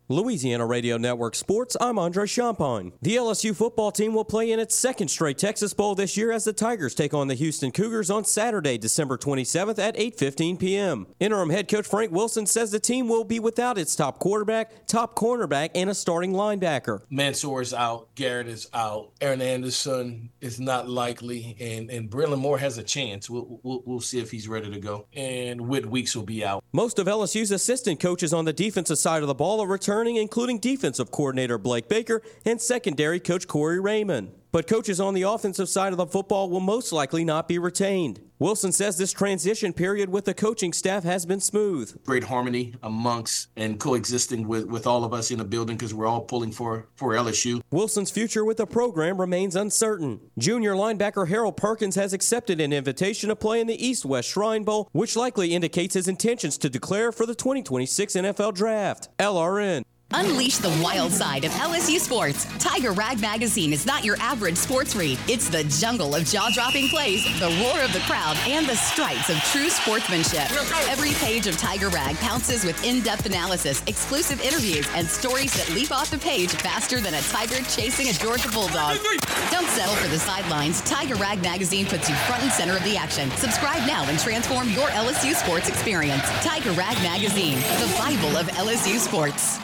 Louisiana Radio Network Sports, I'm Andre Champagne. The LSU football team will play in its second straight Texas Bowl this year as the Tigers take on the Houston Cougars on Saturday, December 27th at 8:15 p.m. Interim head coach Frank Wilson says the team will be without its top quarterback, top cornerback, and a starting linebacker. Mansour is out, Garrett is out, Aaron Anderson is not likely, and Braylon Moore has a chance. We'll see if he's ready to go, and Whit Weeks will be out. Most of LSU's assistant coaches on the defensive side of the ball are returning, including defensive coordinator Blake Baker and secondary coach Corey Raymond. But coaches on the offensive side of the football will most likely not be retained. Wilson says this transition period with the coaching staff has been smooth. Great harmony amongst and coexisting with all of us in the building because we're all pulling for LSU. Wilson's future with the program remains uncertain. Junior linebacker Harold Perkins has accepted an invitation to play in the East-West Shrine Bowl, which likely indicates his intentions to declare for the 2026 NFL Draft. LRN. Unleash the wild side of LSU sports. Tiger Rag Magazine is not your average sports read. It's the jungle of jaw-dropping plays, the roar of the crowd, and the stripes of true sportsmanship. Every page of Tiger Rag pounces with in-depth analysis, exclusive interviews, and stories that leap off the page faster than a tiger chasing a Georgia Bulldog. Don't settle for the sidelines. Tiger Rag Magazine puts you front and center of the action. Subscribe now and transform your LSU sports experience. Tiger Rag Magazine, the Bible of LSU sports.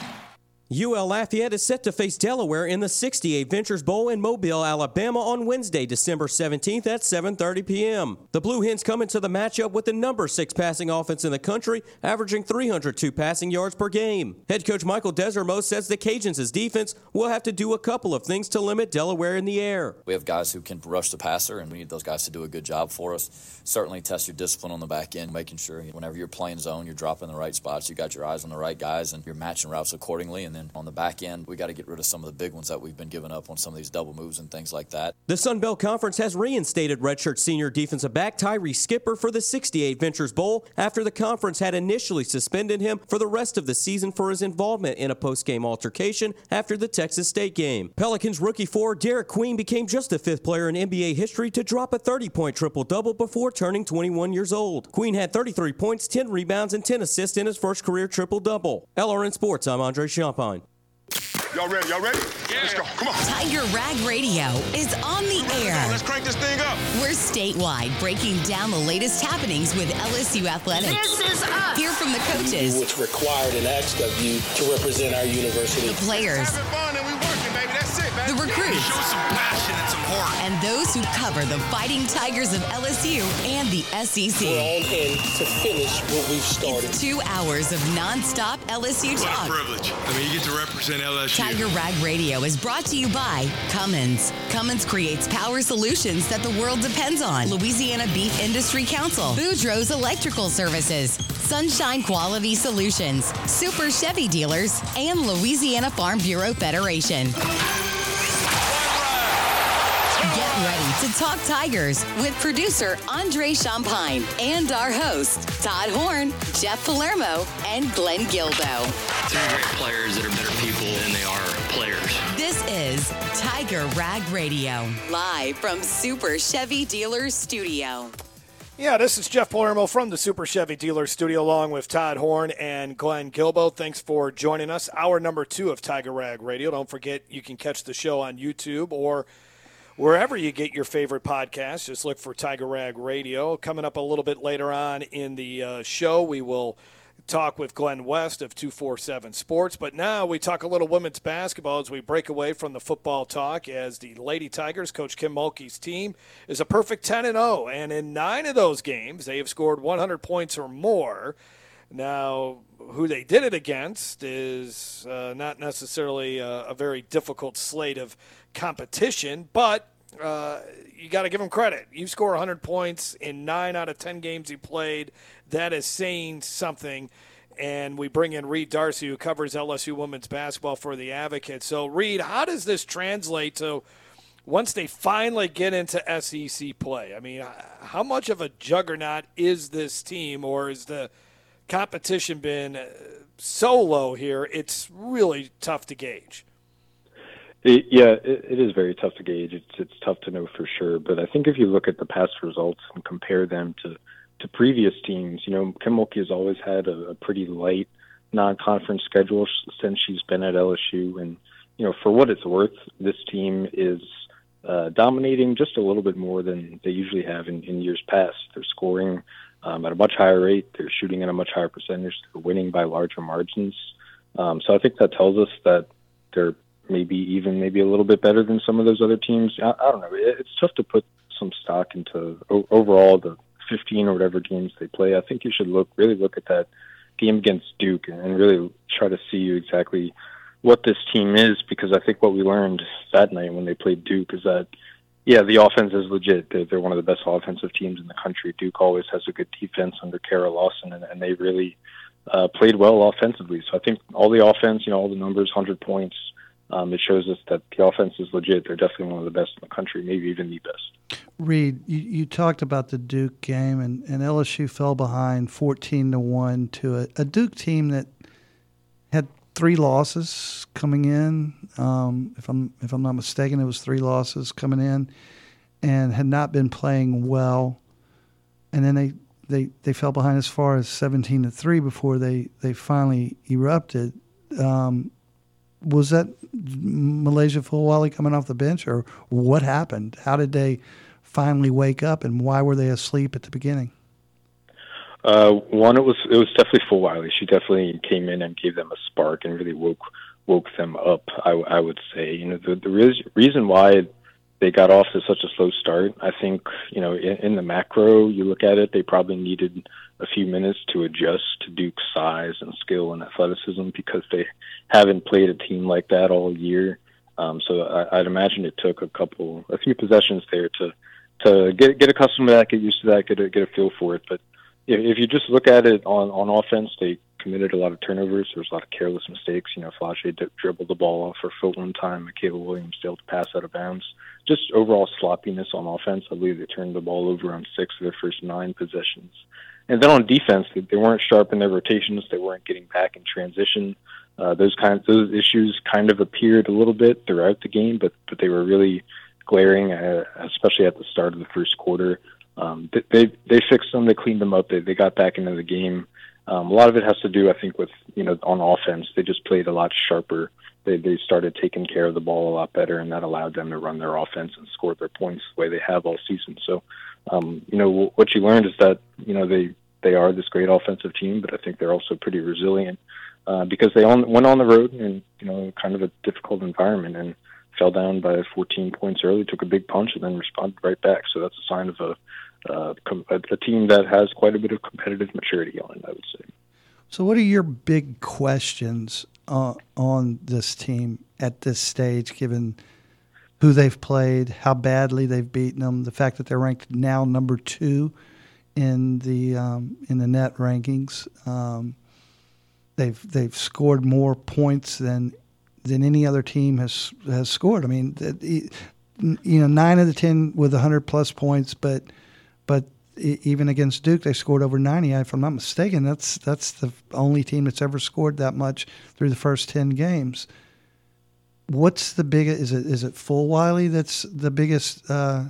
UL Lafayette is set to face Delaware in the 68 Ventures Bowl in Mobile, Alabama on Wednesday, December 17th at 7:30 p.m. The Blue Hens come into the matchup with the number 6 passing offense in the country, averaging 302 passing yards per game. Head coach Michael Desormeaux says the Cajuns' defense will have to do a couple of things to limit Delaware in the air. We have guys who can rush the passer, and we need those guys to do a good job for us. Certainly test your discipline on the back end, making sure whenever you're playing zone, you're dropping the right spots, you got your eyes on the right guys, and you're matching routes accordingly. And then on the back end, we got to get rid of some of the big ones that we've been giving up on some of these double moves and things like that. The Sun Belt Conference has reinstated redshirt senior defensive back Tyree Skipper for the 68 Ventures Bowl after the conference had initially suspended him for the rest of the season for his involvement in a post-game altercation after the Texas State game. Pelicans rookie forward Derek Queen became just the 5th player in NBA history to drop a 30-point triple-double before turning 21 years old. Queen had 33 points, 10 rebounds, and 10 assists in his first career triple-double. LRN Sports, I'm Andre Champagne. Y'all ready? Y'all ready? Yeah. Let's go. Come on. Tiger Rag Radio is on the air. Let's crank this thing up. We're statewide, breaking down the latest happenings with LSU athletics. This is us. Hear from the coaches. What's required and asked of you to represent our university. The players. Having fun and we working, baby. That's it, baby. The recruits. Show some passion and some heart. And those who cover the Fighting Tigers of LSU and the SEC. We're on in to finish what we've started. It's 2 hours of nonstop LSU talk. What a privilege. I mean, you get to represent LSU. Tiger Rag Radio is brought to you by Cummins. Cummins creates power solutions that the world depends on. Louisiana Beef Industry Council. Boudreaux's Electrical Services. Sunshine Quality Solutions. Super Chevy Dealers. And Louisiana Farm Bureau Federation. Get ready to talk Tigers with producer Andre Champagne and our hosts Todd Horn, Jeff Palermo, and Glenn Gilbo. 3 great players that are better people than they are players. This is Tiger Rag Radio, live from Super Chevy Dealers Studio. Yeah, this is Jeff Palermo from the Super Chevy Dealers Studio along with Todd Horn and Glenn Gilbo. Thanks for joining us. Hour number 2 of Tiger Rag Radio. Don't forget you can catch the show on YouTube or wherever you get your favorite podcasts. Just look for Tiger Rag Radio. Coming up a little bit later on in the show, we will talk with Glenn West of 247 Sports. But now we talk a little women's basketball as we break away from the football talk as the Lady Tigers, Coach Kim Mulkey's team, is a perfect 10-0. And in 9 of those games, they have scored 100 points or more. Now, who they did it against is not necessarily a very difficult slate of competition, but you got to give them credit. You score 100 points in 9 out of 10 games you played. That is saying something. And we bring in Reed Darcy, who covers LSU women's basketball for The Advocate. So, Reed, how does this translate to once they finally get into SEC play? I mean, how much of a juggernaut is this team, or is the competition been so low here, it's really tough to gauge? It is very tough to gauge. It's tough to know for sure. But I think if you look at the past results and compare them to previous teams, Kim Mulkey has always had a pretty light non-conference schedule since she's been at LSU. And, for what it's worth, this team is dominating just a little bit more than they usually have in years past. They're scoring at a much higher rate. They're shooting at a much higher percentage. They're winning by larger margins. So I think that tells us that they're maybe a little bit better than some of those other teams. I don't know. It's tough to put some stock into overall the 15 or whatever games they play. I think you should really look at that game against Duke and really try to see exactly what this team is, because I think what we learned that night when they played Duke is that, the offense is legit. They're one of the best offensive teams in the country. Duke always has a good defense under Kara Lawson, and they really played well offensively. So I think all the offense, all the numbers, 100 points, it shows us that the offense is legit. They're definitely one of the best in the country, maybe even the best. Reed, you talked about the Duke game, and LSU fell behind 14-1 to a Duke team that had 3 losses coming in. If I'm not mistaken, it was 3 losses coming in, and had not been playing well. And then they fell behind as far as 17-3 before they finally erupted. Was that Malaysia Fulwiley coming off the bench, or what happened? How did they finally wake up, and why were they asleep at the beginning? One, it was definitely Fulwiley. She definitely came in and gave them a spark and really woke them up. I would say, the reason why they got off to such a slow start, I think, in the macro, you look at it, they probably needed a few minutes to adjust to Duke's size and skill and athleticism, because they haven't played a team like that all year. So I'd imagine it took a few possessions there to get accustomed to that, get used to that, get a feel for it. But if you just look at it on offense, they committed a lot of turnovers. There was a lot of careless mistakes. Flau'jae dribbled the ball off her foot one time. Michaela Williams failed to pass out of bounds. Just overall sloppiness on offense. I believe they turned the ball over on 6 of their first 9 possessions. And then on defense, they weren't sharp in their rotations. They weren't getting back in transition. Those issues kind of appeared a little bit throughout the game, but they were really glaring, especially at the start of the first quarter. They fixed them. They cleaned them up. They got back into the game. A lot of it has to do, I think, with, on offense, they just played a lot sharper. They started taking care of the ball a lot better, and that allowed them to run their offense and score their points the way they have all season. So, what you learned is that, they are this great offensive team, but I think they're also pretty resilient because they went on the road in, kind of a difficult environment and fell down by 14 points early, took a big punch, and then responded right back. So that's a sign of a team that has quite a bit of competitive maturity on it, I would say. So what are your big questions on this team at this stage, given who they've played, how badly they've beaten them, the fact that they're ranked now number 2 in the net rankings? They've scored more points than any other team has scored. I mean, 9 of the 10 with 100-plus points, but even against Duke, they scored over 90. If I'm not mistaken, that's the only team that's ever scored that much through the first 10 games. What's the biggest? Is it Fulwiley that's the biggest?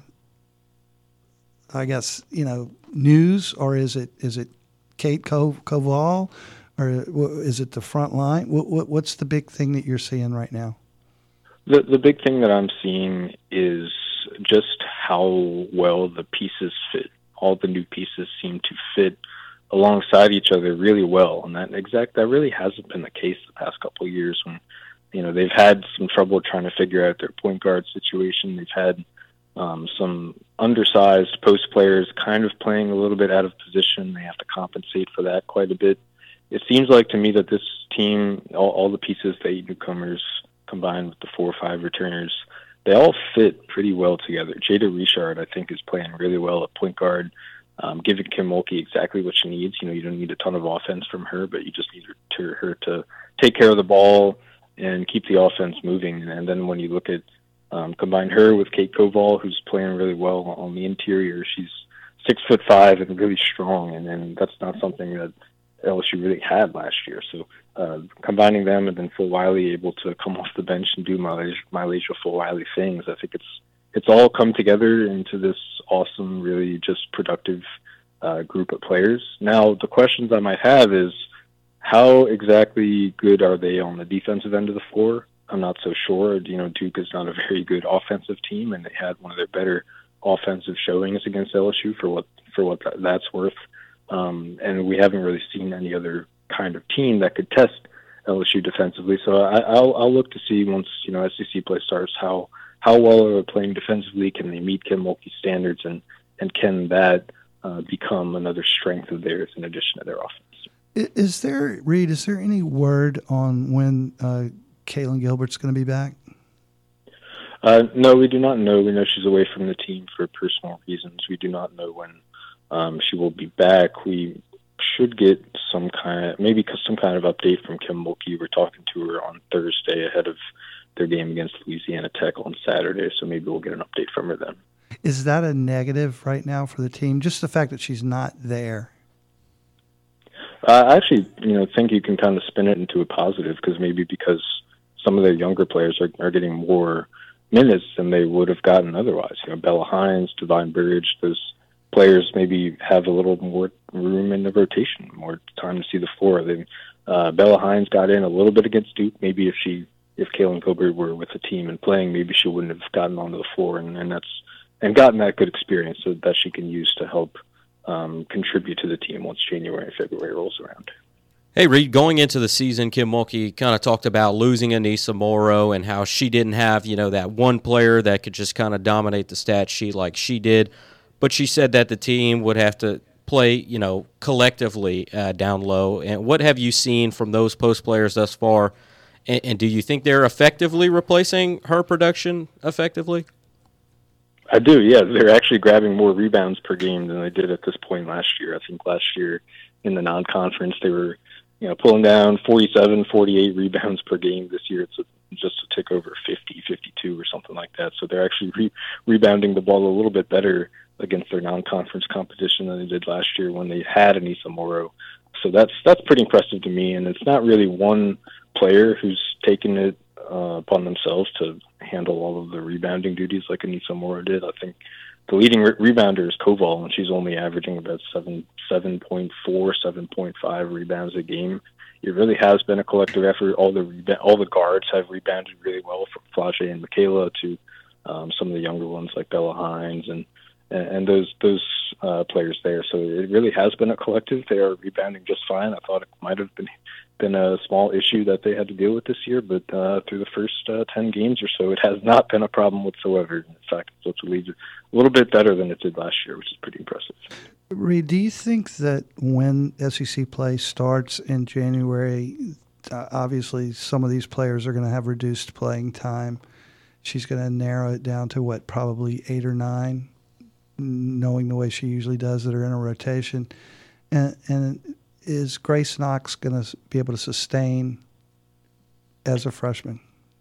I guess news, or is it Kate Koval, or is it the front line? What's the big thing that you're seeing right now? The big thing that I'm seeing is just how well the pieces fit. All the new pieces seem to fit alongside each other really well, and that really hasn't been the case the past couple of years when they've had some trouble trying to figure out their point guard situation. They've had some undersized post players kind of playing a little bit out of position. They have to compensate for that quite a bit. It seems like to me that this team, all the pieces, the 8 newcomers combined with the 4 or 5 returners, they all fit pretty well together. Jada Richard, I think, is playing really well at point guard, giving Kim Mulkey exactly what she needs. You don't need a ton of offense from her, but you just need her to take care of the ball and keep the offense moving. And then when you look at combine her with Kate Koval, who's playing really well on the interior, she's 6'5" and really strong, and that's not something that LSU really had last year. So combining them and then Fulwiley able to come off the bench and do Malaysia Fulwiley things, I think it's all come together into this awesome, really just productive group of players. Now, the questions I might have is, How exactly good are they on the defensive end of the floor? I'm not so sure. Duke is not a very good offensive team, and they had one of their better offensive showings against LSU for what that's worth. And we haven't really seen any other kind of team that could test LSU defensively. So I'll look to see once SEC play starts how well are they playing defensively. Can they meet Kim Mulkey's standards, and can that become another strength of theirs in addition to their offense? Is there any word on when Kaylin Gilbert's going to be back? No, we do not know. We know she's away from the team for personal reasons. We do not know when she will be back. We should get some kind of update from Kim Mulkey. We're talking to her on Thursday ahead of their game against Louisiana Tech on Saturday, so maybe we'll get an update from her then. Is that a negative right now for the team? Just the fact that she's not there? I actually, think you can kind of spin it into a positive because some of their younger players are getting more minutes than they would have gotten otherwise. Bella Hines, Divine Burridge, those players maybe have a little more room in the rotation, more time to see the floor. Bella Hines got in a little bit against Duke. Maybe if Kaylin Gilbert were with the team and playing, maybe she wouldn't have gotten onto the floor and gotten that good experience so that she can use to help contribute to the team once January and February rolls around. Hey, Reed, going into the season, Kim Mulkey kind of talked about losing Anissa Morrow and how she didn't have, that one player that could just kind of dominate the stat sheet like she did. But she said that the team would have to play, collectively down low. And what have you seen from those post players thus far? And do you think they're effectively replacing her production effectively? I do, yeah. They're actually grabbing more rebounds per game than they did at this point last year. I think last year in the non-conference they were, pulling down 47, 48 rebounds per game. This year it's just a tick over 50, 52 or something like that. So they're actually rebounding the ball a little bit better against their non-conference competition than they did last year when they had Anissa Morrow. So that's pretty impressive to me, and it's not really one player who's taken it upon themselves to handle all of the rebounding duties like Anissa Morrow did. I think the leading rebounder is Koval, and she's only averaging about 7.4, 7.5 rebounds a game. It really has been a collective effort. All the guards have rebounded really well, from Flage and Michaela to some of the younger ones like Bella Hines and those players there. So it really has been a collective. They are rebounding just fine. I thought it might have been a small issue that they had to deal with this year, but through the first 10 games or so, it has not been a problem whatsoever. In fact, it's looks a little bit better than it did last year, which is pretty impressive. Reed, do you think that when SEC play starts in January, obviously some of these players are going to have reduced playing time? She's going to narrow it down to probably 8 or 9, knowing the way she usually does that are in a rotation. And is Grace Knox going to be able to sustain as a freshman?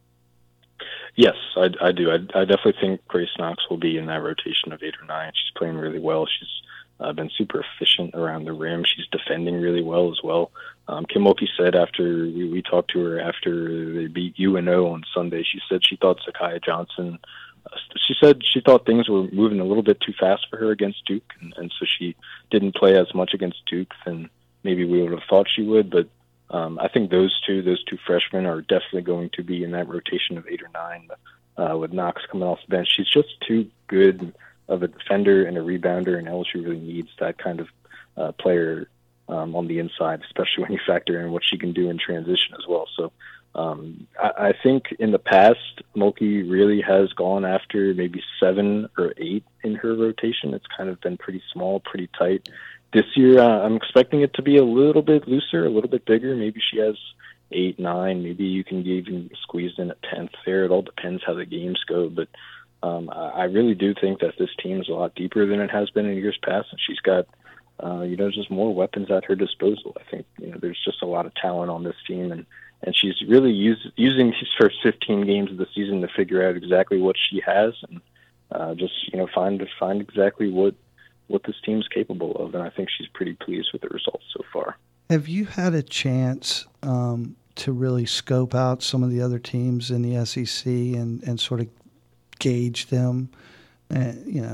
Yes, I do. I definitely think Grace Knox will be in that rotation of 8 or 9. She's playing really well. She's been super efficient around the rim. She's defending really well as well. Kim Mulkey said after we talked to her after they beat UNO on Sunday, she said she thought Zakiya Johnson she said she thought things were moving a little bit too fast for her against Duke, and so she didn't play as much against Duke than maybe we would have thought she would. But I think those two freshmen are definitely going to be in that rotation of 8 or 9 with Knox coming off the bench. She's just too good of a defender and a rebounder, and LSU really needs that kind of player on the inside, especially when you factor in what she can do in transition as well. So I think in the past, Mulkey really has gone after maybe 7 or 8 in her rotation. It's kind of been pretty small, pretty tight. This year, I'm expecting it to be a little bit looser, a little bit bigger. Maybe she has 8, 9. Maybe you can even squeeze in a 10th there. It all depends how the games go. But I really do think that this team is a lot deeper than it has been in years past, and she's got just more weapons at her disposal. I think there's just a lot of talent on this team, and she's really using these first 15 games of the season to figure out exactly what she has and just find exactly what this team's capable of. And I think she's pretty pleased with the results so far. Have you had a chance to really scope out some of the other teams in the SEC and sort of gauge them,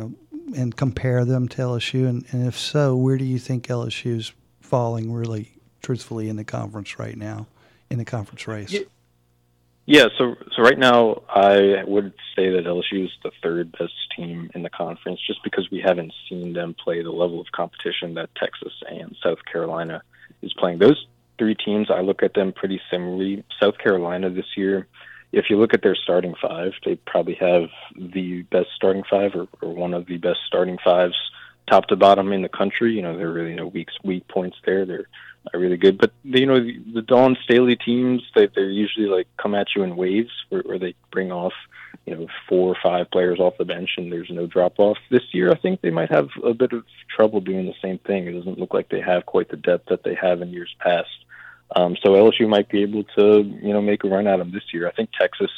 and compare them to LSU? And if so, where do you think LSU's falling really truthfully, in the conference right now, in the conference race. Yeah, so right now I would say that LSU is the third best team in the conference just because we haven't seen them play the level of competition that Texas and South Carolina is playing. Those three teams, I look at them pretty similarly. South Carolina this year, if you look at their starting five, they probably have the best starting five or one of the best starting fives top to bottom in the country. There are really no weak points there. They're really good. But, the Dawn Staley teams, they're usually come at you in waves where they bring off, 4 or 5 players off the bench and there's no drop-off. This year, I think they might have a bit of trouble doing the same thing. It doesn't look like they have quite the depth that they have in years past. So LSU might be able to, make a run at them this year. I think Texas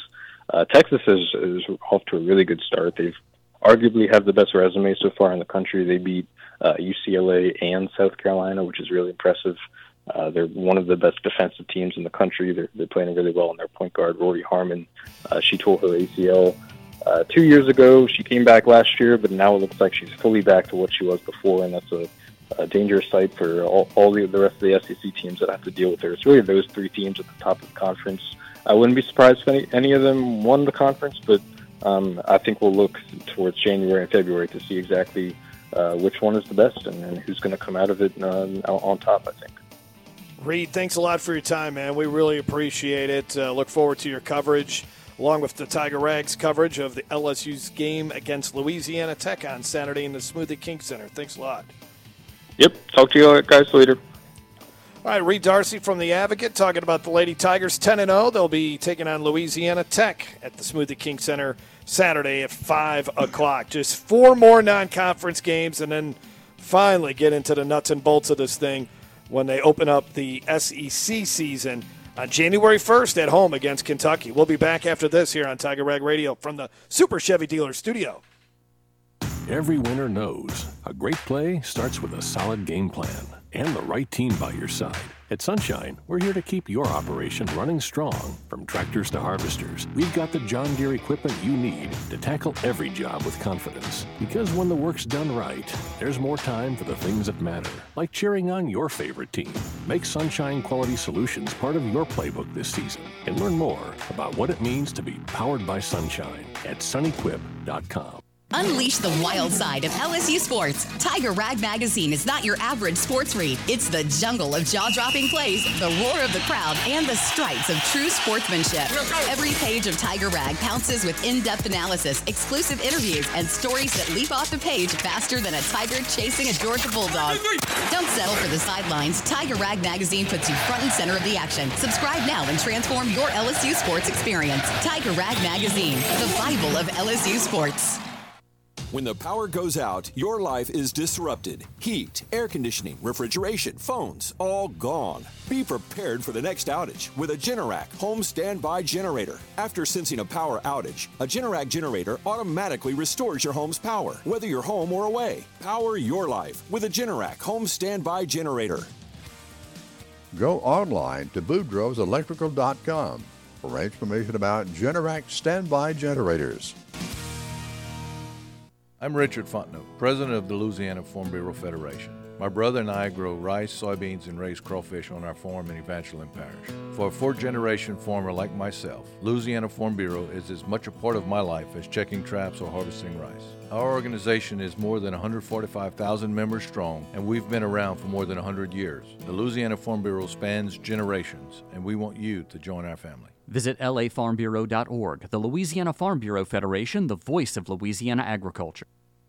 is off to a really good start. They've arguably have the best resume so far in the country. They beat UCLA and South Carolina, which is really impressive. They're one of the best defensive teams in the country. They're playing really well, and their point guard, Rory Harmon, she tore her ACL 2 years ago. She came back last year, but now it looks like she's fully back to what she was before, and that's a dangerous sight for all the rest of the SEC teams that have to deal with her. It's really those three teams at the top of the conference. I wouldn't be surprised if any of them won the conference, but I think we'll look towards January and February to see exactly which one is the best and who's going to come out of it on top, I think. Reed, thanks a lot for your time, man. We really appreciate it. Look forward to your coverage, along with the Tiger Rags coverage of the LSU's game against Louisiana Tech on Saturday in the Smoothie King Center. Thanks a lot. Yep. Talk to you guys later. All right, Reed Darcy from The Advocate talking about the Lady Tigers 10-0. They'll be taking on Louisiana Tech at the Smoothie King Center Saturday at 5 o'clock. Just 4 more non-conference games and then finally get into the nuts and bolts of this thing when they open up the SEC season on January 1st at home against Kentucky. We'll be back after this here on Tiger Rag Radio from the Super Chevy Dealer Studio. Every winner knows a great play starts with a solid game plan and the right team by your side. At Sunshine, we're here to keep your operation running strong. From tractors to harvesters, we've got the John Deere equipment you need to tackle every job with confidence. Because when the work's done right, there's more time for the things that matter, like cheering on your favorite team. Make Sunshine Quality Solutions part of your playbook this season and learn more about what it means to be powered by Sunshine at sunequip.com. Unleash the wild side of LSU sports. Tiger Rag Magazine is not your average sports read. It's the jungle of jaw-dropping plays, the roar of the crowd, and the stripes of true sportsmanship. Every page of Tiger Rag pounces with in-depth analysis, exclusive interviews, and stories that leap off the page faster than a tiger chasing a Georgia bulldog. Don't settle for the sidelines. Tiger Rag Magazine puts you front and center of the action. Subscribe now and transform your LSU sports experience. Tiger Rag Magazine, the Bible of LSU sports. When the power goes out, your life is disrupted. Heat, air conditioning, refrigeration, phones, all gone. Be prepared for the next outage with a Generac home standby generator. After sensing a power outage, a Generac generator automatically restores your home's power, whether you're home or away. Power your life with a Generac home standby generator. Go online to boudreauxelectrical.com for information about Generac standby generators. I'm Richard Fontenot, president of the Louisiana Farm Bureau Federation. My brother and I grow rice, soybeans, and raise crawfish on our farm in Evangeline Parish. For a fourth-generation farmer like myself, Louisiana Farm Bureau is as much a part of my life as checking traps or harvesting rice. Our organization is more than 145,000 members strong, and we've been around for more than 100 years. The Louisiana Farm Bureau spans generations, and we want you to join our family. Visit lafarmbureau.org. The Louisiana Farm Bureau Federation, the voice of Louisiana agriculture.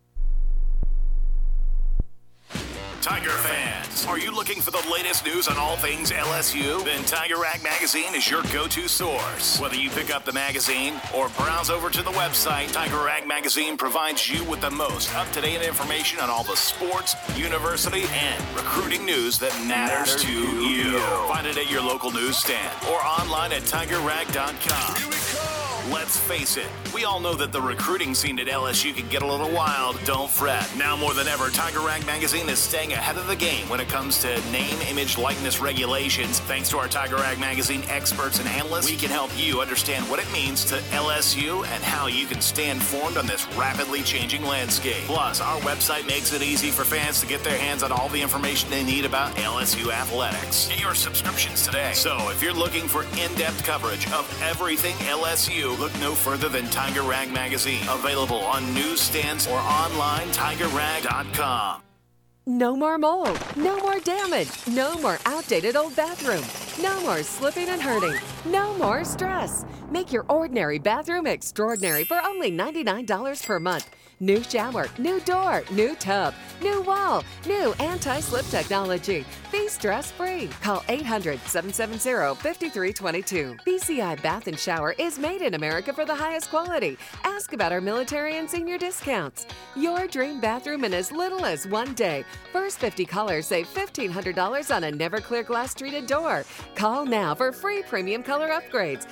Tiger fans, are you looking for the latest news on all things LSU? Then Tiger Rag Magazine is your go-to source. Whether you pick up the magazine or browse over to the website, Tiger Rag Magazine provides you with the most up-to-date information on all the sports, university, and recruiting news that matters to you. Find it at your local newsstand or online at tigerrag.com. Here we come. Let's face it, we all know that the recruiting scene at LSU can get a little wild. Don't fret. Now more than ever, Tiger Rag Magazine is staying ahead of the game when it comes to name, image, likeness regulations. Thanks to our Tiger Rag Magazine experts and analysts, we can help you understand what it means to LSU and how you can stay informed on this rapidly changing landscape. Plus, our website makes it easy for fans to get their hands on all the information they need about LSU athletics. Get your subscriptions today. So if you're looking for in-depth coverage of everything LSU, look no further than Tiger Rag Magazine. Available on newsstands or online, tigerrag.com. No more mold, no more damage, no more outdated old bathroom, no more slipping and hurting, no more stress. Make your ordinary bathroom extraordinary for only $99 per month. New shower, new door, new tub, new wall, new anti-slip technology. Be stress-free. Call 800-770-5322. BCI Bath and Shower is made in America for the highest quality. Ask about our military and senior discounts. Your dream bathroom in as little as 1 day. First 50 callers save $1,500 on a never-clear glass treated door. Call now for free premium color upgrades.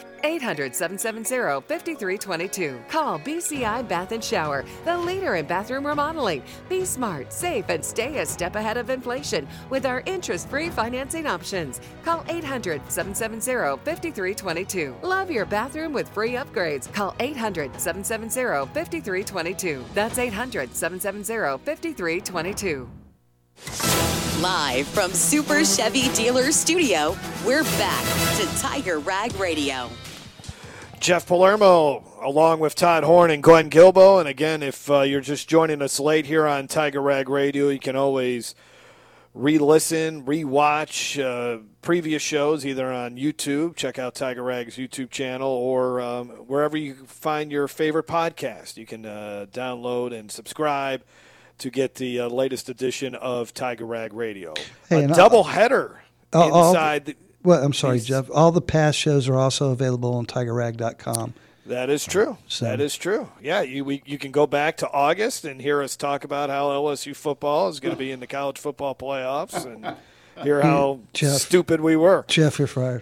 800-770-5322. Call BCI Bath and Shower, the leader in bathroom remodeling. Be smart, safe, and stay a step ahead of inflation with our interest-free financing options. Call 800-770-5322. Love your bathroom with free upgrades. Call 800-770-5322. That's 800-770-5322. Live from Super Chevy Dealer Studio, we're back to Tiger Rag Radio. Jeff Palermo, along with Todd Horn and Glenn Guilbeau. And again, if you're just joining us late here on Tiger Rag Radio, you can always re-listen, re-watch previous shows either on YouTube. Check out Tiger Rag's YouTube channel, or wherever you find your favorite podcast. You can download and subscribe to get the latest edition of Tiger Rag Radio. Hey, a doubleheader inside. Well, I'm sorry, Jeff. All the past shows are also available on tigerrag.com. That is true. That is true. Yeah, you can go back to August and hear us talk about how LSU football is going to be in the college football playoffs and hear how stupid we were. Jeff, you're fired.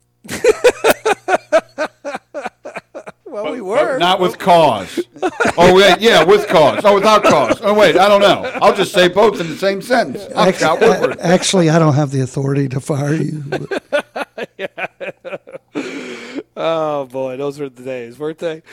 Well, we were. Not with cause. Oh, wait, yeah, with cause. Oh, without cause. Oh, wait, I don't know. I'll just say both in the same sentence. Actually, I don't have the authority to fire you. Yeah. Oh, boy, those were the days, weren't they?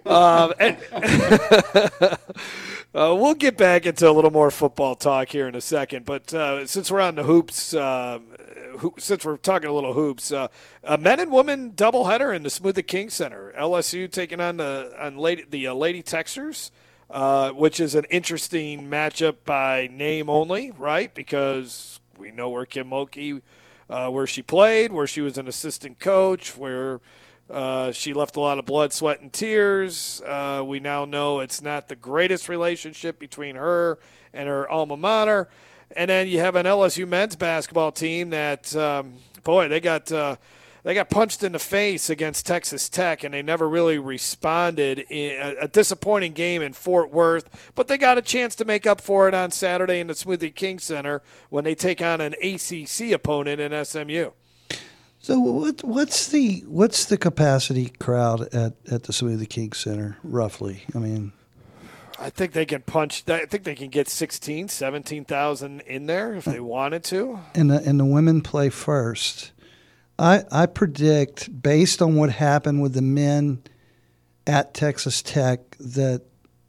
We'll get back into a little more football talk here in a second, but since we're on the hoops, since we're talking a little hoops, a men and women doubleheader in the Smoothie King Center. LSU taking on the Lady Texers, which is an interesting matchup by name only, right? Because we know where Kim Mulkey, where she played, where she was an assistant coach, where she left a lot of blood, sweat, and tears. We now know it's not the greatest relationship between her and her alma mater. And then you have an LSU men's basketball team that, they got punched in the face against Texas Tech, and they never really responded in a disappointing game in Fort Worth. But they got a chance to make up for it on Saturday in the Smoothie King Center when they take on an ACC opponent in SMU. So what's the capacity crowd at the Smoothie King Center, roughly? I mean, I think they can get 17,000 in there if they wanted to. And the women play first. I predict, based on what happened with the men at Texas Tech, that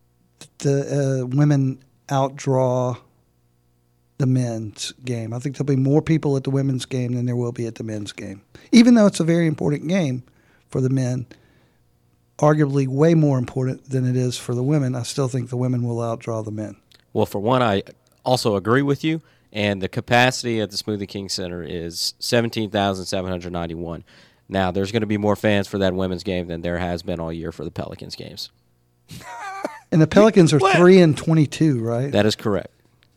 the women outdraw the men's game. I think there'll be more people at the women's game than there will be at the men's game. Even though it's a very important game for the men, arguably way more important than it is for the women, I still think the women will outdraw the men. Well, for one, I also agree with you, and the capacity at the Smoothie King Center is 17,791. Now, there's going to be more fans for that women's game than there has been all year for the Pelicans games. And the Pelicans are 3-22, right? That is correct.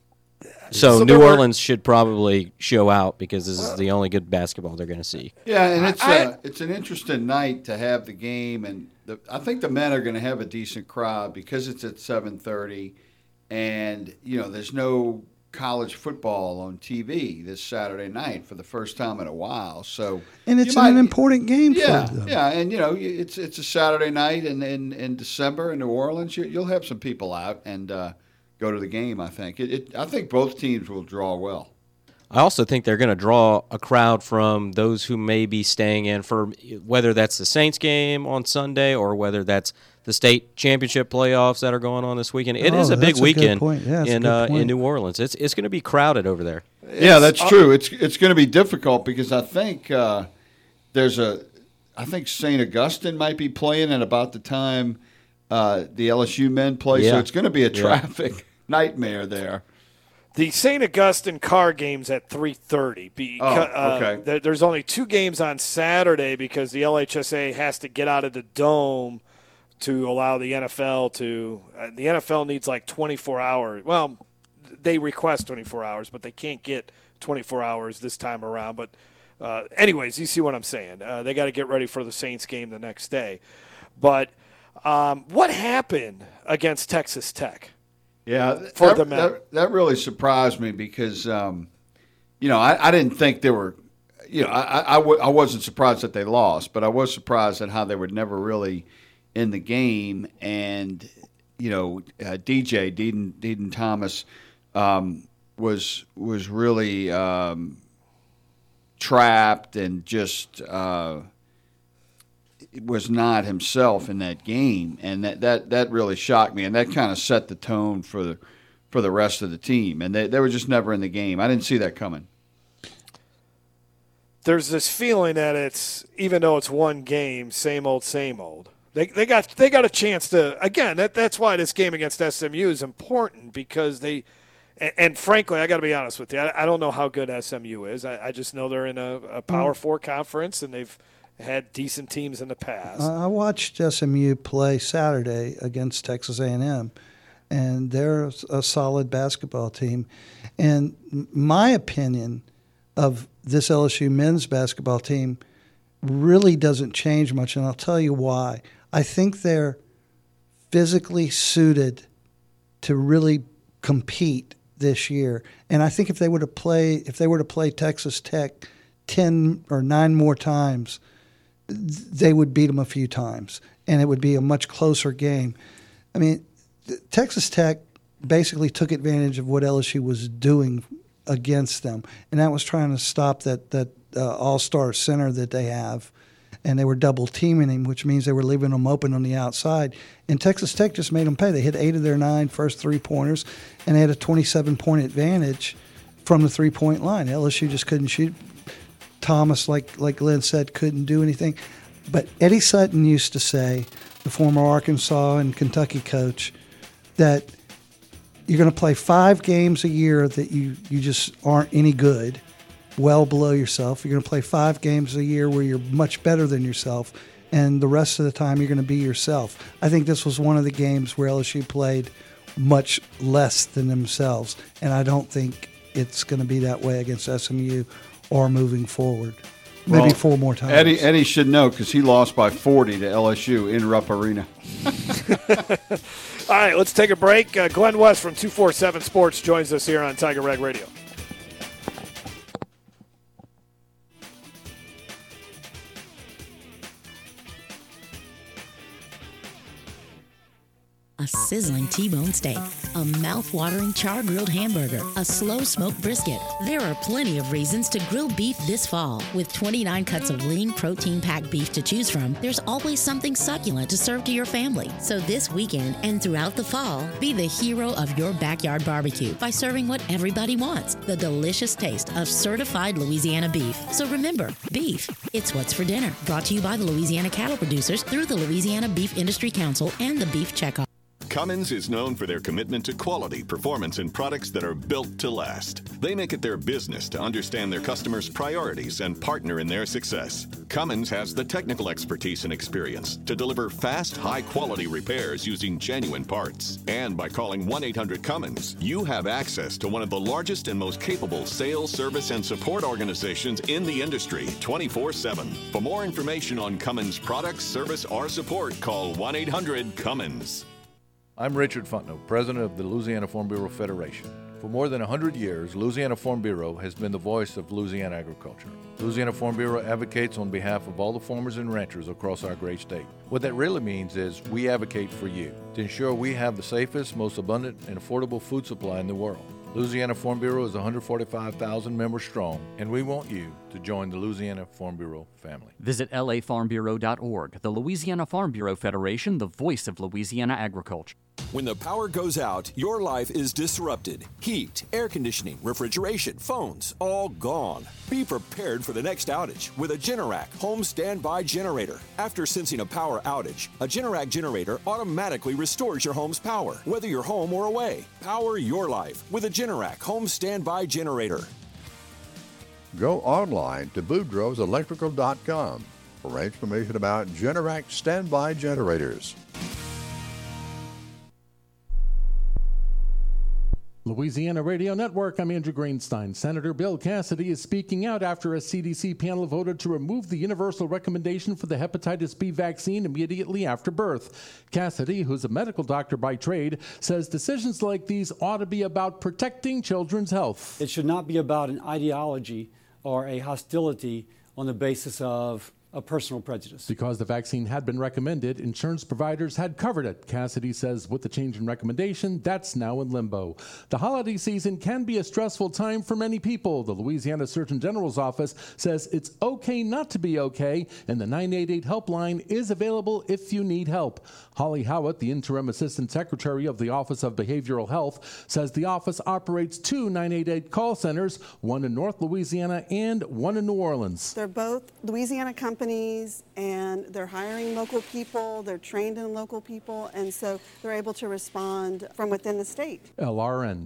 So New Orleans should probably show out because this is the only good basketball they're going to see. Yeah, and it's an interesting night to have the game, and I think the men are going to have a decent crowd because it's at 7:30, and there's no college football on TV this Saturday night for the first time in a while. So, and it's an important game for them. Yeah, and it's a Saturday night in December in New Orleans. You'll have some people out and go to the game. I think. I think both teams will draw well. I also think they're going to draw a crowd from those who may be staying in for whether that's the Saints game on Sunday or whether that's the state championship playoffs that are going on this weekend. It is a big weekend in New Orleans. It's going to be crowded over there. Yeah, that's true. It's going to be difficult because I think I think St. Augustine might be playing at about the time the LSU men play, so it's going to be a traffic nightmare there. The St. Augustine car game's at 3:30. Okay. There's only 2 games on Saturday because the LHSA has to get out of the dome to allow the NFL to the NFL needs like 24 hours. Well, they request 24 hours, but they can't get 24 hours this time around. But anyways, you see what I'm saying. They got to get ready for the Saints game the next day. But what happened against Texas Tech? Yeah, that really surprised me because, I didn't think they were, I wasn't surprised that they lost, but I was surprised at how they were never really in the game. And, DJ, Deaton Thomas, was really trapped and just was not himself in that game, and that really shocked me, and that kind of set the tone for the rest of the team, and they were just never in the game. I didn't see that coming. There's this feeling that it's, even though it's one game, same old. They got a chance to, again, that's why this game against SMU is important, because and frankly, I got to be honest with you, I don't know how good SMU is. I just know they're in a Power 4 conference, and they've had decent teams in the past. I watched SMU play Saturday against Texas A&M, and they're a solid basketball team. And my opinion of this LSU men's basketball team really doesn't change much, and I'll tell you why. I think they're physically suited to really compete this year. And I think if they were to play Texas Tech 10 or 9 more times, they would beat them a few times, and it would be a much closer game. I mean, Texas Tech basically took advantage of what LSU was doing against them, and that was trying to stop that all-star center that they have, and they were double-teaming him, which means they were leaving him open on the outside, and Texas Tech just made them pay. They hit 8 of their 9 first 3-pointers, and they had a 27-point advantage from the 3-point line. LSU just couldn't shoot. Thomas, like Glenn said, couldn't do anything. But Eddie Sutton used to say, the former Arkansas and Kentucky coach, that you're going to play 5 games a year that you just aren't any good, well below yourself. You're going to play 5 games a year where you're much better than yourself, and the rest of the time you're going to be yourself. I think this was one of the games where LSU played much less than themselves, and I don't think it's going to be that way against SMU or moving forward. Maybe 4 more times. Eddie should know because he lost by 40 to LSU in Rupp Arena. All right, let's take a break. Glenn West from 247 Sports joins us here on Tiger Rag Radio. A sizzling T-bone steak, a mouth-watering char-grilled hamburger, a slow-smoked brisket. There are plenty of reasons to grill beef this fall. With 29 cuts of lean, protein-packed beef to choose from, there's always something succulent to serve to your family. So this weekend and throughout the fall, be the hero of your backyard barbecue by serving what everybody wants, the delicious taste of certified Louisiana beef. So remember, beef, it's what's for dinner. Brought to you by the Louisiana Cattle Producers through the Louisiana Beef Industry Council and the Beef Checkoff. Cummins is known for their commitment to quality, performance, and products that are built to last. They make it their business to understand their customers' priorities and partner in their success. Cummins has the technical expertise and experience to deliver fast, high-quality repairs using genuine parts. And by calling 1-800-CUMMINS, you have access to one of the largest and most capable sales, service, and support organizations in the industry 24/7. For more information on Cummins products, service, or support, call 1-800-CUMMINS. I'm Richard Fontenot, president of the Louisiana Farm Bureau Federation. For more than 100 years, Louisiana Farm Bureau has been the voice of Louisiana agriculture. Louisiana Farm Bureau advocates on behalf of all the farmers and ranchers across our great state. What that really means is we advocate for you to ensure we have the safest, most abundant, and affordable food supply in the world. Louisiana Farm Bureau is 145,000 members strong, and we want you to join the Louisiana Farm Bureau family. Visit lafarmbureau.org, the Louisiana Farm Bureau Federation, the voice of Louisiana agriculture. When the power goes out, your life is disrupted. Heat, air conditioning, refrigeration, phones, all gone. Be prepared for the next outage with a Generac home standby generator. After sensing a power outage, a Generac generator automatically restores your home's power, whether you're home or away. Power your life with a Generac home standby generator. Go online to boudreauxelectrical.com for information about Generac standby generators. Louisiana Radio Network, I'm Andrew Greenstein. Senator Bill Cassidy is speaking out after a CDC panel voted to remove the universal recommendation for the hepatitis B vaccine immediately after birth. Cassidy, who's a medical doctor by trade, says decisions like these ought to be about protecting children's health. It should not be about an ideology or a hostility on the basis of a personal prejudice. Because the vaccine had been recommended, insurance providers had covered it. Cassidy says with the change in recommendation, that's now in limbo. The holiday season can be a stressful time for many people. The Louisiana Surgeon General's office says it's okay not to be okay, and the 988 helpline is available if you need help. Holly Howitt, the interim assistant secretary of the Office of Behavioral Health, says the office operates 2 988 call centers, one in North Louisiana and one in New Orleans. They're both Louisiana companies, and they're hiring local people, they're trained in local people, and so they're able to respond from within the state. LRN.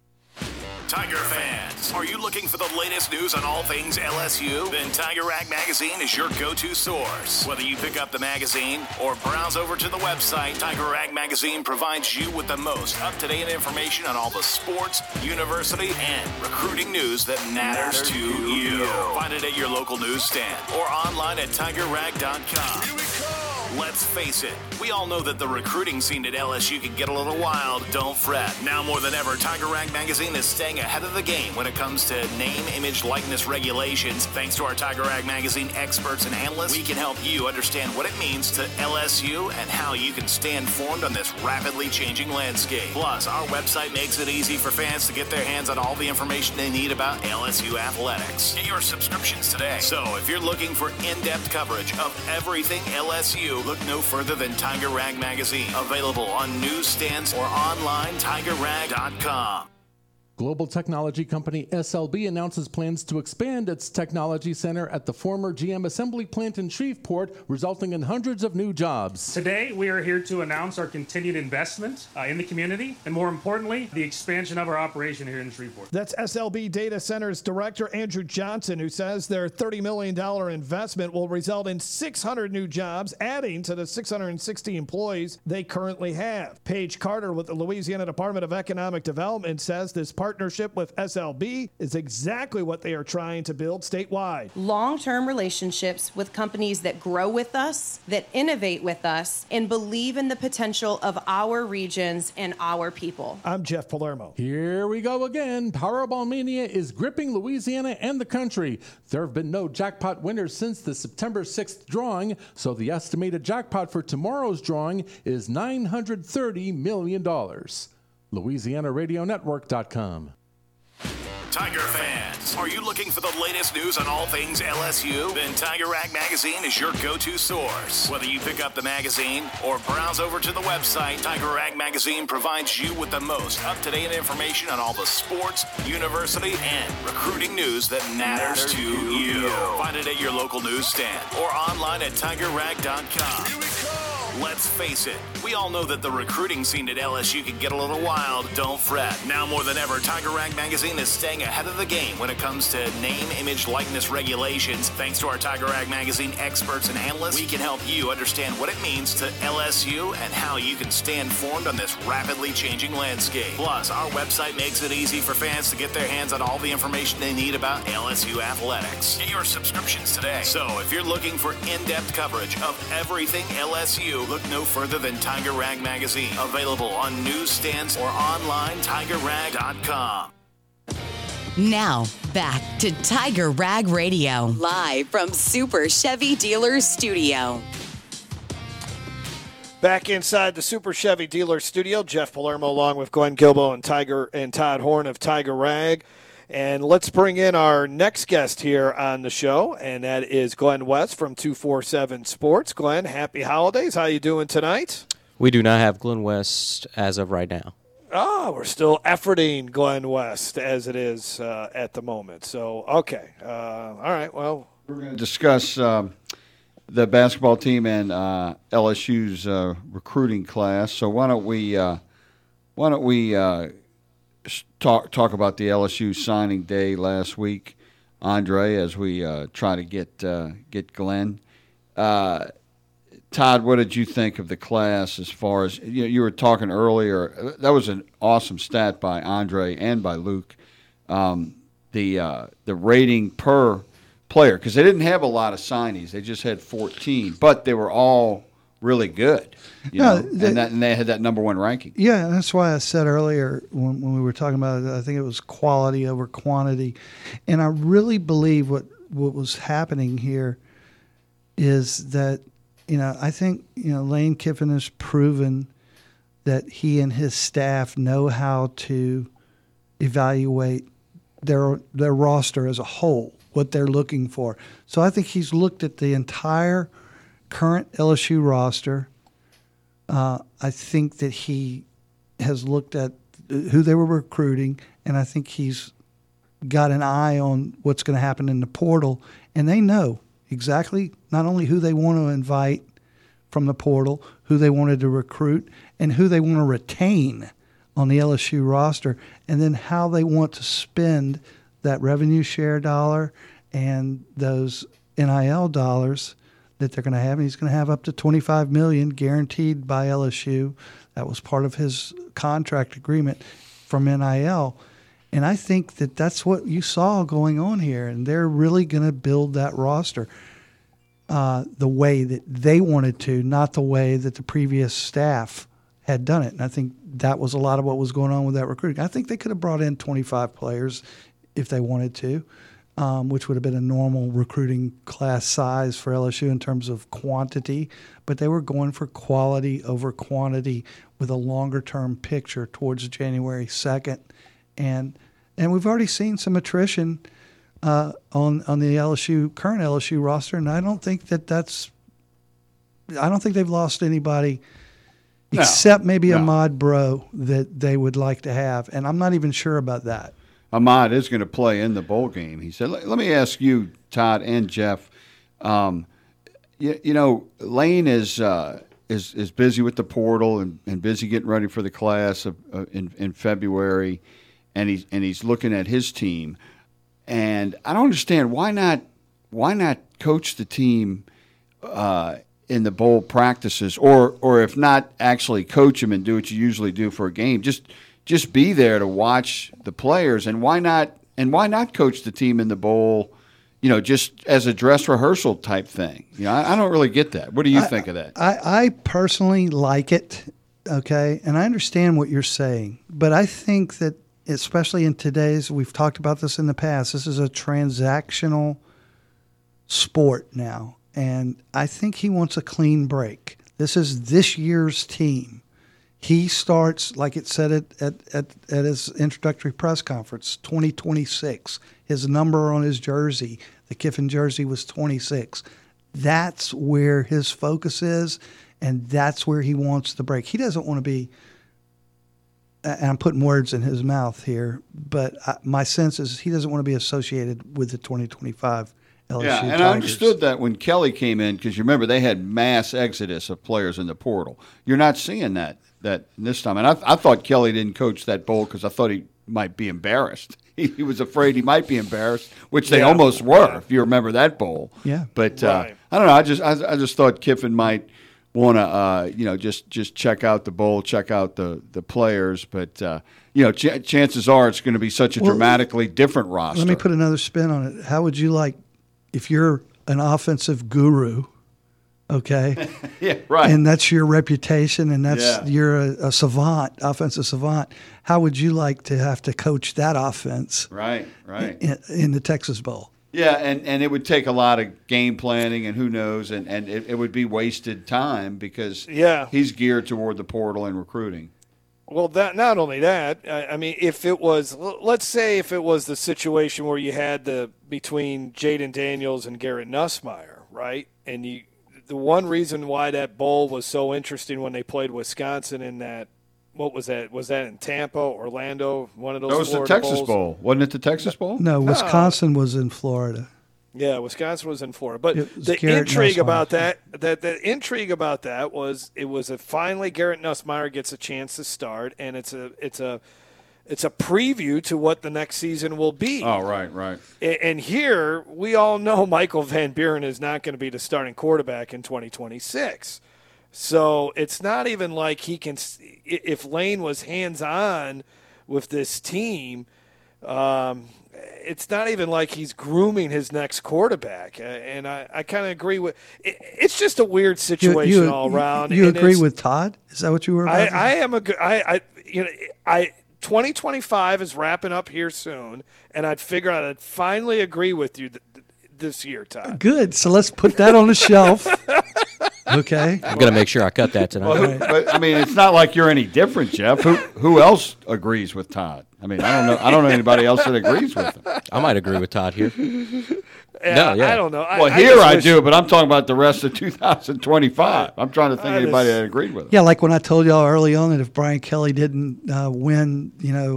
Tiger fans, are you looking for the latest news on all things LSU? Then Tiger Rag Magazine is your go-to source. Whether you pick up the magazine or browse over to the website, Tiger Rag Magazine provides you with the most up-to-date information on all the sports, university, and recruiting news that matters to you. Find it at your local newsstand or online at tigerrag.com. Here we go. Let's face it, we all know that the recruiting scene at LSU can get a little wild. Don't fret. Now more than ever, Tiger Rag Magazine is staying ahead of the game when it comes to name, image, likeness regulations. Thanks to our Tiger Rag Magazine experts and analysts, we can help you understand what it means to LSU and how you can stay informed on this rapidly changing landscape. Plus, our website makes it easy for fans to get their hands on all the information they need about LSU athletics. Get your subscriptions today. So if you're looking for in-depth coverage of everything LSU, look no further than Tiger Rag Magazine. Available on newsstands or online, tigerrag.com. Global technology company SLB announces plans to expand its technology center at the former GM assembly plant in Shreveport, resulting in hundreds of new jobs. Today, we are here to announce our continued investment in the community, and more importantly, the expansion of our operation here in Shreveport. That's SLB Data Centers Director Andrew Johnson, who says their $30 million investment will result in 600 new jobs, adding to the 660 employees they currently have. Paige Carter with the Louisiana Department of Economic Development says this partnership with SLB is exactly what they are trying to build statewide. Long-term relationships with companies that grow with us, that innovate with us, and believe in the potential of our regions and our people. I'm Jeff Palermo. Here we go again. Powerball mania is gripping Louisiana and the country. There have been no jackpot winners since the September 6th drawing, so the estimated jackpot for tomorrow's drawing is $930 million. LouisianaRadioNetwork.com. Tiger fans, are you looking for the latest news on all things LSU? Then Tiger Rag Magazine is your go-to source. Whether you pick up the magazine or browse over to the website, Tiger Rag Magazine provides you with the most up-to-date information on all the sports, university, and recruiting news that matters to you. Find it at your local newsstand or online at tigerrag.com. Here we go. Let's face it, we all know that the recruiting scene at LSU can get a little wild. Don't fret. Now more than ever, Tiger Rag Magazine is staying ahead of the game when it comes to name, image, likeness regulations. Thanks to our Tiger Rag Magazine experts and analysts, we can help you understand what it means to LSU and how you can stay informed on this rapidly changing landscape. Plus, our website makes it easy for fans to get their hands on all the information they need about LSU athletics. Get your subscriptions today. So if you're looking for in-depth coverage of everything LSU, look no further than Tiger Rag Magazine. Available on newsstands or online, tigerrag.com. Now, back to Tiger Rag Radio, live from Super Chevy Dealers Studio. Back inside the Super Chevy Dealer Studio, Jeff Palermo along with Glenn Guilbeau and Todd Horn of Tiger Rag. And let's bring in our next guest here on the show, and that is Glenn West from 247 Sports. Glenn, happy holidays. How you doing tonight? We do not have Glenn West as of right now. Oh, we're still efforting Glenn West as it is at the moment. So, okay. All right, well. We're going to discuss the basketball team and LSU's recruiting class. So why don't we talk about the LSU signing day last week, Andre, as we try to get Glenn. Todd, what did you think of the class as far as you were talking earlier? That was an awesome stat by Andre and by Luke. The rating per player, because they didn't have a lot of signees. They just had 14, but they were all really good. And they had that number one ranking. Yeah, and that's why I said earlier when we were talking about it, I think it was quality over quantity. And I really believe what was happening here is that, I think, Lane Kiffin has proven that he and his staff know how to evaluate their roster as a whole, what they're looking for. So I think he's looked at the entire current LSU roster. I think that he has looked at who they were recruiting, and I think he's got an eye on what's going to happen in the portal, and they know exactly not only who they want to invite from the portal, who they wanted to recruit, and who they want to retain on the LSU roster, and then how they want to spend that revenue share dollar and those NIL dollars that they're going to have. And he's going to have up to $25 million guaranteed by LSU. That was part of his contract agreement from NIL. And I think that that's what you saw going on here, and they're really going to build that roster the way that they wanted to, not the way that the previous staff had done it. And I think that was a lot of what was going on with that recruiting. I think they could have brought in 25 players if they wanted to, which would have been a normal recruiting class size for LSU in terms of quantity. But they were going for quality over quantity with a longer-term picture towards January 2nd. And we've already seen some attrition on the current LSU roster, and I don't think they've lost anybody except maybe Ahmad Bro that they would like to have, and I'm not even sure about that. Ahmad is going to play in the bowl game. He said, "Let me ask you, Todd and Jeff. Lane is busy with the portal and busy getting ready for the class in February, and he's looking at his team. And I don't understand why not coach the team in the bowl practices, or if not, actually coach them and do what you usually do for a game. Just be there to watch the players, and why not coach the team in the bowl, just as a dress rehearsal type thing. I don't really get that. What do you think of that? I personally like it, okay, and I understand what you're saying, but I think that especially in today's, we've talked about this in the past, this is a transactional sport now, and I think he wants a clean break. This is this year's team. He starts, like it said at his introductory press conference, 2026. His number on his jersey, the Kiffin jersey, was 26. That's where his focus is, and that's where he wants the break. He doesn't want to be, and I'm putting words in his mouth here, but my sense is he doesn't want to be associated with the 2025 LSU and Tigers. I understood that when Kelly came in, because you remember they had mass exodus of players in the portal. You're not seeing that this time. And I thought Kelly didn't coach that bowl because I thought he might be embarrassed. He was afraid he might be embarrassed, which they almost were, if you remember that bowl. Yeah. But I don't know. I just thought Kiffin might want to just check out the bowl, check out the players. But chances are it's going to be such a dramatically different roster. Let me put another spin on it. How would you like, if you're an offensive guru Okay. Yeah, right. And that's your reputation, and Yeah. you're a savant, offensive savant. How would you like to have to coach that offense? Right. In the Texas Bowl. Yeah, and it would take a lot of game planning, and who knows, and it would be wasted time because he's geared toward the portal and recruiting. Well, that not only that, I mean, if it was, let's say if it was the situation where you had between Jaden Daniels and Garrett Nussmeier, right? And the one reason why that bowl was so interesting when they played Wisconsin in that, what was that? Was that in Tampa, Orlando, one of those? That was Florida the Texas bowls? Bowl, wasn't it? The Texas Bowl? No, Wisconsin was in Florida. Yeah, Wisconsin was in Florida. But the Garrett intrigue Nussmeier. about the intrigue about that was finally Garrett Nussmeier gets a chance to start, and it's a preview to what the next season will be. Oh, right. And here we all know Michael Van Buren is not going to be the starting quarterback in 2026. So it's not even like he can. If Lane was hands-on with this team, it's not even like he's grooming his next quarterback. And I kind of agree with. It's just a weird situation all around. You and agree with Todd? Is that what you were about? I am a good. 2025 is wrapping up here soon, and I'd figure I'd finally agree with you this year, Todd. Good. So let's put that on the shelf. Okay. I'm going to make sure I cut that tonight. Well, but I mean, it's not like you're any different, Jeff. Who else agrees with Todd? I mean, I don't know anybody else that agrees with him. I might agree with Todd here. I don't know. Well, here I do, but I'm talking about the rest of 2025. I'm trying to think of anybody that agreed with him. Yeah, like when I told y'all early on that if Brian Kelly didn't win,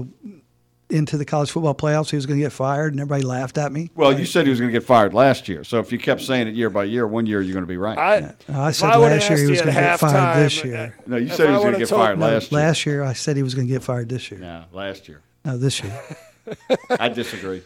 into the college football playoffs, he was going to get fired, and everybody laughed at me. Well, you said he was going to get fired last year. So if you kept saying it year by year, one year you're going to be right. I said last year he was going to get fired this year. No, you said he was going to get fired last year. Last year I said he was going to get fired this year. Yeah, last year. No, this year. I disagree.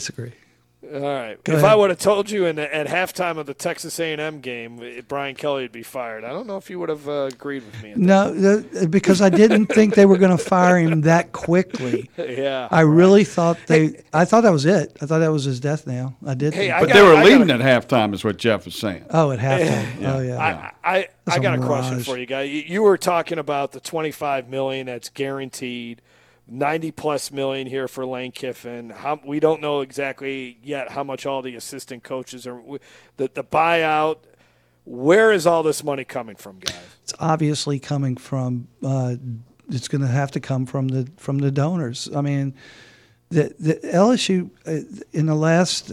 All right. Go if ahead. I would have told you at halftime of the Texas A&M game, Brian Kelly would be fired, I don't know if you would have agreed with me. No, because I didn't think they were going to fire him that quickly. Yeah. I really thought I thought that was it. I thought that was his death knell. I did. But they were leading at halftime is what Jeff was saying. Oh, at halftime. Yeah. Oh, yeah. I got a question mirage. for you guys. You were talking about the $25 million that's guaranteed, $90+ million here for Lane Kiffin. We don't know exactly yet how much all the assistant coaches are. The buyout. Where is all this money coming from, guys? It's obviously coming from. It's going to have to come from the donors. I mean, the LSU in the last.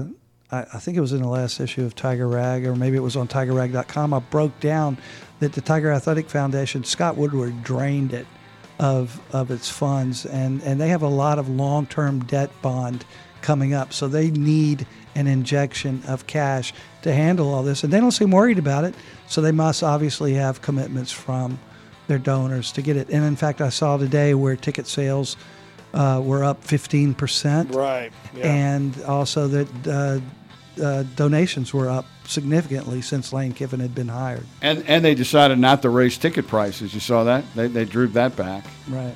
I think it was in the last issue of Tiger Rag, or maybe it was on TigerRag.com. I broke down that the Tiger Athletic Foundation, Scott Woodward, drained it of its funds, and they have a lot of long-term debt bond coming up, so they need an injection of cash to handle all this, and they don't seem worried about it, so they must obviously have commitments from their donors to get it. And in fact, I saw today where ticket sales were up 15%, right? Yeah. And also that donations were up significantly since Lane Kiffin had been hired. And they decided not to raise ticket prices. You saw that? They drew that back. Right.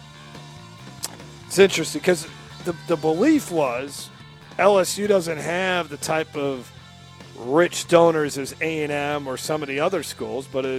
It's interesting because the belief was LSU doesn't have the type of rich donors as A&M or some of the other schools, but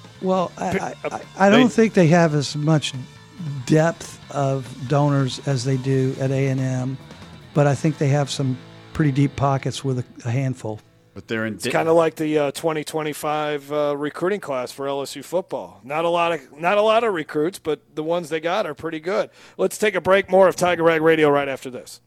I don't think they have as much depth of donors as they do at A&M, but I think they have some pretty deep pockets with a handful. But they're in. It's kind of like the 2025 recruiting class for LSU football. Not a lot of recruits, but the ones they got are pretty good. Let's take a break. More of Tiger Rag Radio right after this.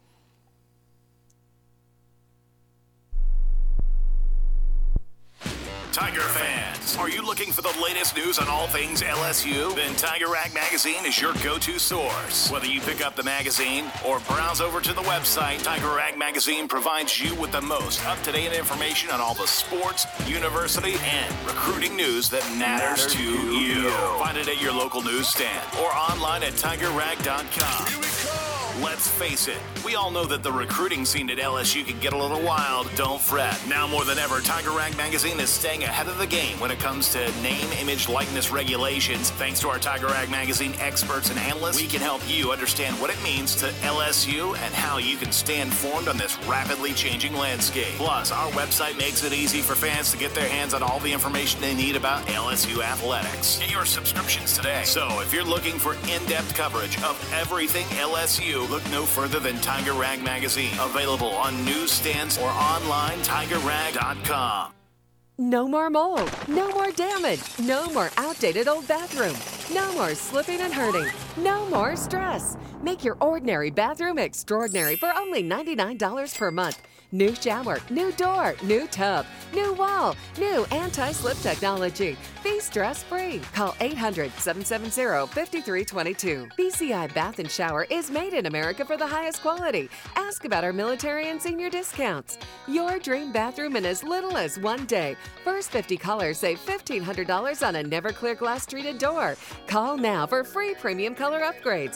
Tiger fans, are you looking for the latest news on all things LSU? Then Tiger Rag Magazine is your go-to source. Whether you pick up the magazine or browse over to the website, Tiger Rag Magazine provides you with the most up-to-date information on all the sports, university, and recruiting news that matters to you. Find it at your local newsstand or online at TigerRag.com. Let's face it, we all know that the recruiting scene at LSU can get a little wild. Don't fret. Now more than ever, Tiger Rag Magazine is staying ahead of the game when it comes to name, image, likeness regulations. Thanks to our Tiger Rag Magazine experts and analysts, we can help you understand what it means to LSU and how you can stay informed on this rapidly changing landscape. Plus, our website makes it easy for fans to get their hands on all the information they need about LSU athletics. Get your subscriptions today. So if you're looking for in-depth coverage of everything LSU, look no further than Tiger Rag Magazine. Available on newsstands or online, tigerrag.com. No more mold, no more damage, no more outdated old bathroom, no more slipping and hurting, no more stress. Make your ordinary bathroom extraordinary for only $99 per month. New shower, new door, new tub, new wall, new anti-slip technology. Be stress-free. Call 800-770-5322. BCI Bath and Shower is made in America for the highest quality. Ask about our military and senior discounts. Your dream bathroom in as little as 1 day. First 50 callers save $1,500 on a Never-Clear glass treated door. Call now for free premium color upgrades.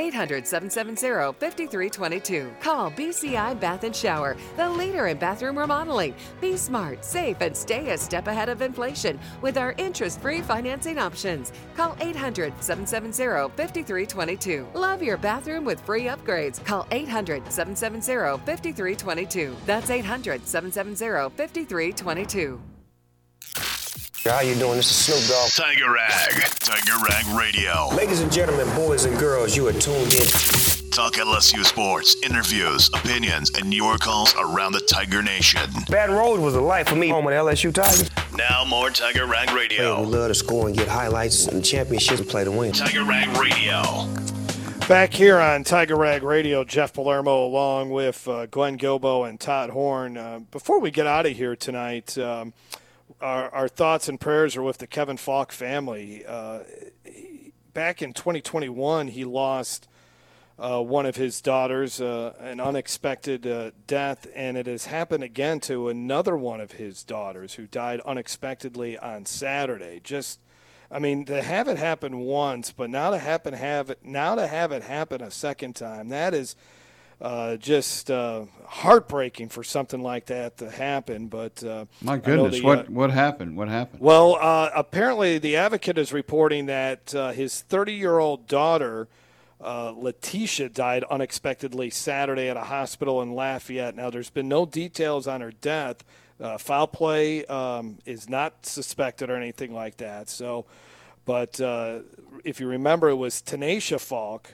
800-770-5322. Call BCI Bath and Shower, the leader in bathroom remodeling. Be smart, safe, and stay a step ahead of inflation with our interest-free financing options. Call 800-770-5322. Love your bathroom with free upgrades. Call 800-770-5322. That's 800-770-5322. How you doing? This is Snoop Dogg. Tiger Rag Radio. Ladies and gentlemen, boys and girls, you are tuned in. Talk LSU sports, interviews, opinions, and your calls around the Tiger Nation. Baton Rouge was a life for me. Home with LSU Tigers. Now more Tiger Rag Radio. Hey, we love to score and get highlights and championships and play to win. Tiger Rag Radio. Back here on Tiger Rag Radio, Jeff Palermo along with Glenn Guilbeau and Todd Horn. Before we get out of here tonight, our thoughts and prayers are with the Kevin Falk family. Back in 2021, he lost one of his daughters, an unexpected death, and it has happened again to another one of his daughters who died unexpectedly on Saturday. To have it happen once, but now to have it happen a second time, that is just heartbreaking for something like that to happen. But my goodness, what happened? What happened? Well, apparently the Advocate is reporting that his 30-year-old daughter, Letitia, died unexpectedly Saturday at a hospital in Lafayette. Now, there's been no details on her death. Foul play is not suspected or anything like that. So, but if you remember, it was Tanisha Falk,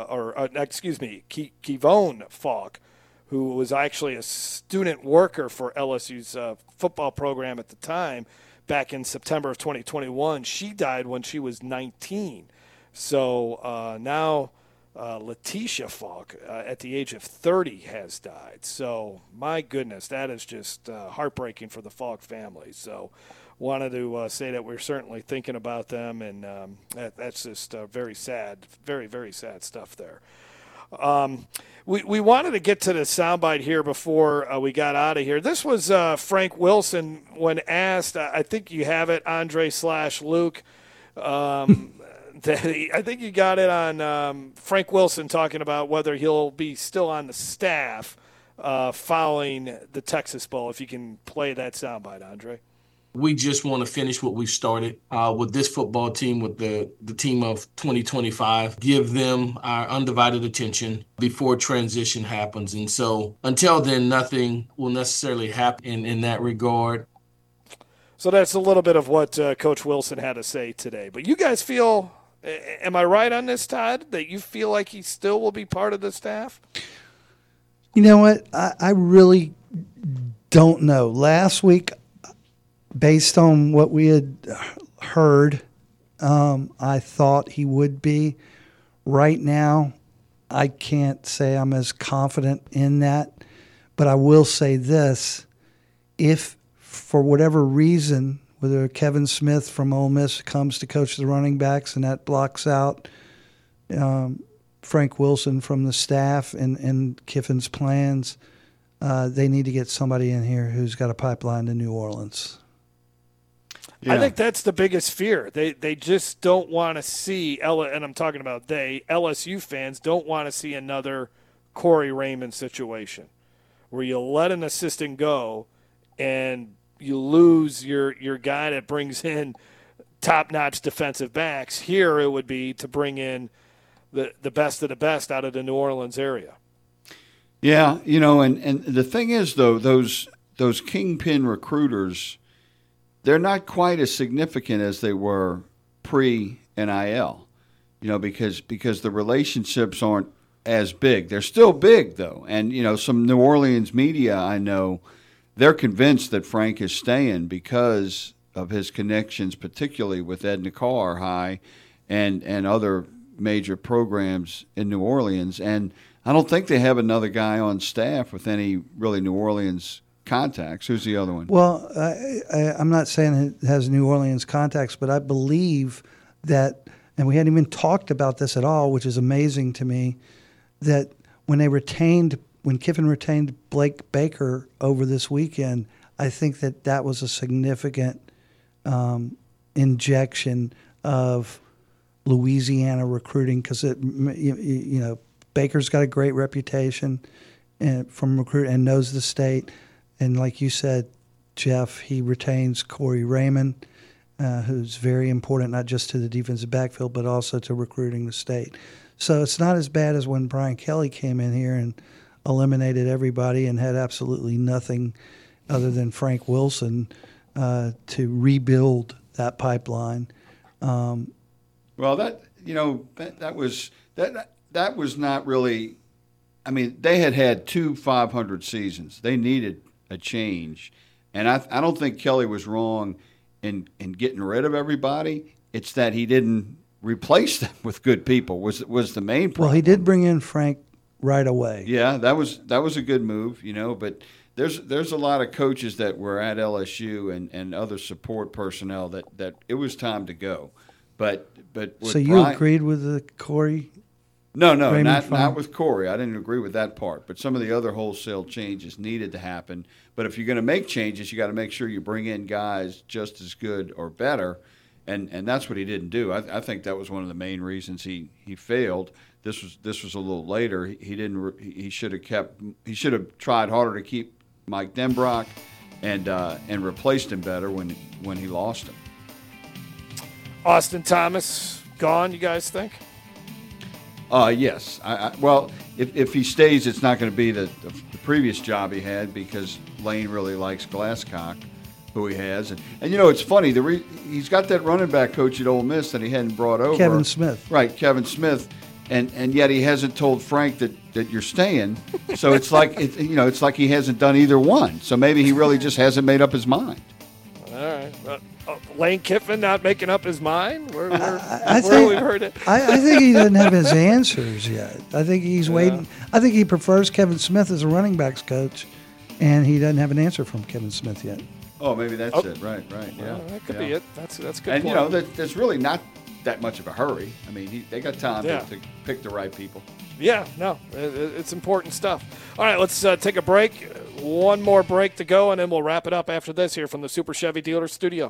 Kevon Falk, who was actually a student worker for LSU's football program at the time, back in September of 2021. She died when she was 19. So now Letitia Falk, at the age of 30, has died. So, my goodness, that is just heartbreaking for the Falk family. So, wanted to say that we're certainly thinking about them, and that's just very sad, very, very sad stuff there. We wanted to get to the soundbite here before we got out of here. This was Frank Wilson when asked, I think you have it, Andre/Luke, I think you got it on Frank Wilson talking about whether he'll be still on the staff following the Texas Bowl. If you can play that soundbite, Andre. We just want to finish what we started with this football team, with the team of 2025, give them our undivided attention before transition happens. And so until then, nothing will necessarily happen in that regard. So that's a little bit of what Coach Wilson had to say today. But you guys feel, am I right on this, Todd, that you feel like he still will be part of the staff? You know what? I really don't know. Last week, based on what we had heard, I thought he would be. Right now, I can't say I'm as confident in that. But I will say this. If, for whatever reason, whether Kevin Smith from Ole Miss comes to coach the running backs and that blocks out Frank Wilson from the staff and Kiffin's plans, they need to get somebody in here who's got a pipeline to New Orleans. Yeah. I think that's the biggest fear. They just don't want to see, and I'm talking about LSU fans don't want to see another Corey Raymond situation where you let an assistant go and you lose your guy that brings in top-notch defensive backs. Here it would be to bring in the best of the best out of the New Orleans area. Yeah, and the thing is, though, those kingpin recruiters, they're not quite as significant as they were pre-NIL, because the relationships aren't as big. They're still big, though. And, some New Orleans media I know, they're convinced that Frank is staying because of his connections, particularly with Ed Nakar High and other major programs in New Orleans. And I don't think they have another guy on staff with any really New Orleans contacts. Who's the other one? Well, I'm not saying it has New Orleans contacts, but I believe that, and we hadn't even talked about this at all, which is amazing to me, that when Kiffin retained Blake Baker over this weekend, I think that was a significant injection of Louisiana recruiting, because Baker's got a great reputation from recruit and knows the state, and like you said, Jeff, he retains Corey Raymond, who's very important not just to the defensive backfield but also to recruiting the state. So it's not as bad as when Brian Kelly came in here and eliminated everybody and had absolutely nothing other than Frank Wilson to rebuild that pipeline. Well, that was not really. I mean, they had 2 500 seasons. They needed a change, and I don't think Kelly was wrong in getting rid of everybody. It's that he didn't replace them with good people was the main problem. Well, he did bring in Frank right away. Yeah, that was a good move, but there's a lot of coaches that were at LSU and other support personnel that it was time to go. But so you agreed with the Corey? No, not with Corey. I didn't agree with that part. But some of the other wholesale changes needed to happen. But if you're going to make changes, you got to make sure you bring in guys just as good or better. And that's what he didn't do. I think that was one of the main reasons he failed. This was a little later. He should have tried harder to keep Mike Denbrock and replaced him better when he lost him. Austin Thomas gone, you guys think? Yes. Well, if he stays, it's not going to be the previous job he had, because Lane really likes Glasscock, who he has. And it's funny, he's got that running back coach at Ole Miss that he hadn't brought over. Kevin Smith. Right, Kevin Smith. And yet he hasn't told Frank that you're staying. So it's like it's like he hasn't done either one. So maybe he really just hasn't made up his mind. All right. Lane Kiffin not making up his mind? Where have we heard it? I think he doesn't have his answers yet. I think he's waiting. I think he prefers Kevin Smith as a running backs coach, and he doesn't have an answer from Kevin Smith yet. Oh, maybe that's it. Right. Yeah, that could be it. That's good. And point. there's really not that much of a hurry. I mean, they got time to pick the right people. Yeah, no, it's important stuff. All right, let's take a break. One more break to go, and then we'll wrap it up after this here from the Super Chevy Dealer Studio.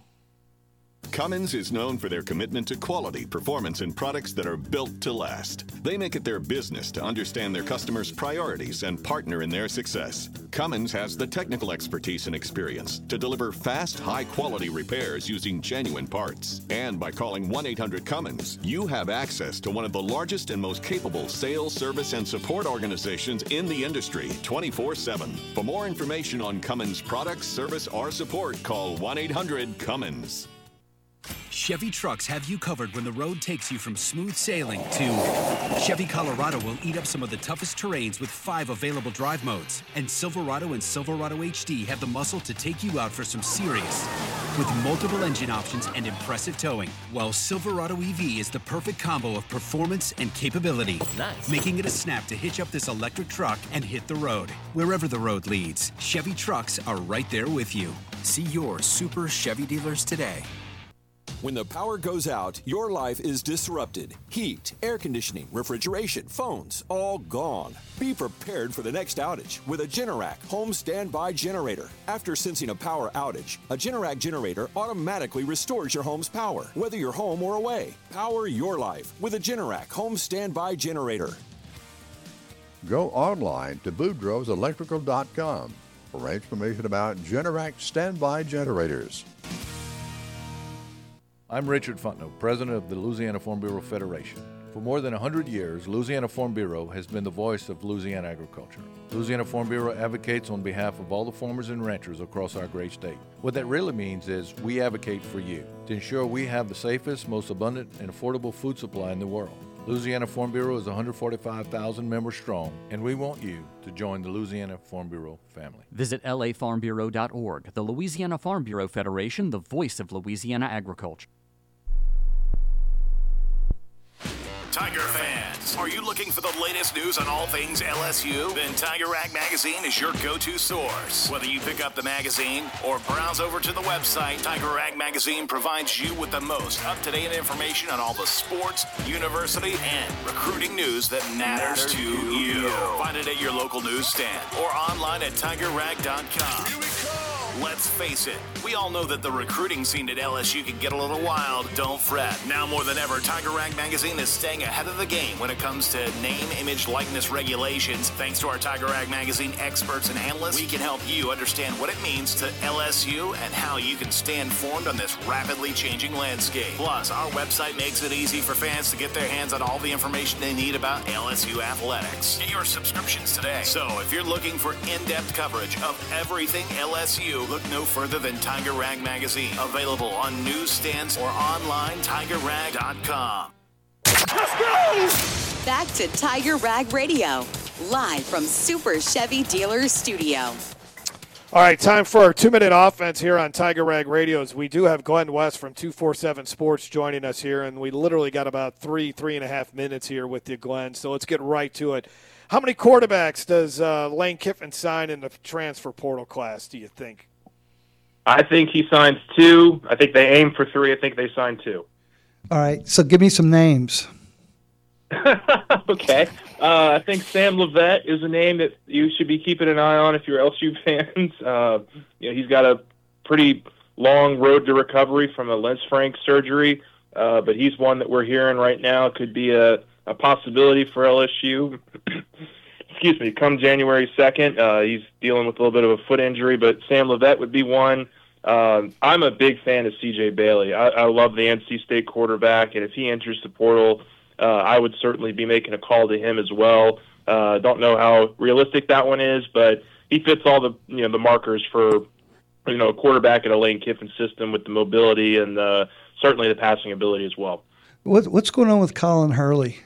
Cummins is known for their commitment to quality, performance, and products that are built to last. They make it their business to understand their customers' priorities and partner in their success. Cummins has the technical expertise and experience to deliver fast, high-quality repairs using genuine parts. And by calling 1-800-CUMMINS, you have access to one of the largest and most capable sales, service, and support organizations in the industry, 24/7. For more information on Cummins products, service, or support, call 1-800-CUMMINS. Chevy trucks have you covered when the road takes you from smooth sailing to Chevy Colorado will eat up some of the toughest terrains with 5 available drive modes. And Silverado and Silverado HD have the muscle to take you out for some serious with multiple engine options and impressive towing. While Silverado EV is the perfect combo of performance and capability, making it a snap to hitch up this electric truck and hit the road. Wherever the road leads, Chevy trucks are right there with you. See your Super Chevy dealers today. When the power goes out, your life is disrupted. Heat, air conditioning, refrigeration, phones, all gone. Be prepared for the next outage with a Generac home standby generator. After sensing a power outage, a Generac generator automatically restores your home's power, whether you're home or away. Power your life with a Generac home standby generator. Go online to boudreauselectrical.com for information about Generac standby generators. I'm Richard Fontenot, president of the Louisiana Farm Bureau Federation. For more than 100 years, Louisiana Farm Bureau has been the voice of Louisiana agriculture. Louisiana Farm Bureau advocates on behalf of all the farmers and ranchers across our great state. What that really means is we advocate for you to ensure we have the safest, most abundant, and affordable food supply in the world. Louisiana Farm Bureau is 145,000 members strong, and we want you to join the Louisiana Farm Bureau family. Visit lafarmbureau.org. The Louisiana Farm Bureau Federation, the voice of Louisiana agriculture. Tiger fans, are you looking for the latest news on all things LSU? Then Tiger Rag Magazine is your go-to source. Whether you pick up the magazine or browse over to the website, Tiger Rag Magazine provides you with the most up-to-date information on all the sports, university, and recruiting news that matters to you. Find it at your local newsstand or online at tigerrag.com. Here we go. Let's face it, we all know that the recruiting scene at LSU can get a little wild. Don't fret. Now more than ever, Tiger Rag Magazine is staying ahead of the game when it comes to name, image, likeness regulations. Thanks to our Tiger Rag Magazine experts and analysts, we can help you understand what it means to LSU and how you can stay informed on this rapidly changing landscape. Plus, our website makes it easy for fans to get their hands on all the information they need about LSU athletics. Get your subscriptions today. So if you're looking for in-depth coverage of everything LSU, look no further than Tiger Rag Magazine. Available on newsstands or online, tigerrag.com. Let's go! Back to Tiger Rag Radio, live from Super Chevy Dealers Studio. All right, time for our 2-minute offense here on Tiger Rag Radios. We do have Glenn West from 247 Sports joining us here, and we literally got about three and a half minutes here with you, Glenn, so let's get right to it. How many quarterbacks does Lane Kiffin sign in the transfer portal class, do you think? I think he signs 2. I think they aim for 3. I think they sign 2. All right, so give me some names. Okay. I think Sam Levette is a name that you should be keeping an eye on if you're LSU fans. He's got a pretty long road to recovery from a Lisfranc surgery, but he's one that we're hearing right now could be a possibility for LSU. Excuse me, come January 2nd. He's dealing with a little bit of a foot injury, but Sam Levette would be one. I'm a big fan of C.J. Bailey. I love the NC State quarterback, and if he enters the portal, I would certainly be making a call to him as well. Don't know how realistic that one is, but he fits all the the markers for a quarterback in a Lane Kiffin system with the mobility and certainly the passing ability as well. What's going on with Colin Hurley?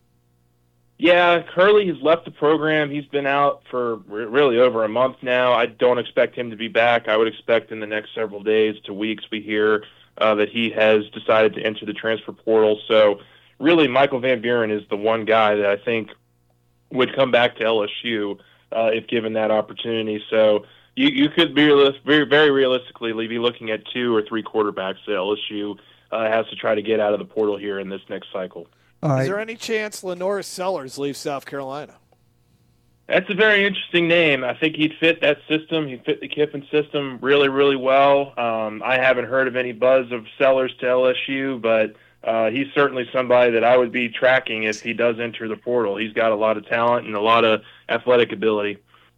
Yeah, Hurley has left the program. He's been out for really over a month now. I don't expect him to be back. I would expect in the next several days to weeks we hear that he has decided to enter the transfer portal. So really Michael Van Buren is the one guy that I think would come back to LSU if given that opportunity. So you could be very realistically be looking at 2 or 3 quarterbacks that LSU has to try to get out of the portal here in this next cycle. Is there any chance Lenoris Sellers leaves South Carolina? That's a very interesting name. I think he'd fit that system. He'd fit the Kiffin system really, really well. I haven't heard of any buzz of Sellers to LSU, but he's certainly somebody that I would be tracking if he does enter the portal. He's got a lot of talent and a lot of athletic ability.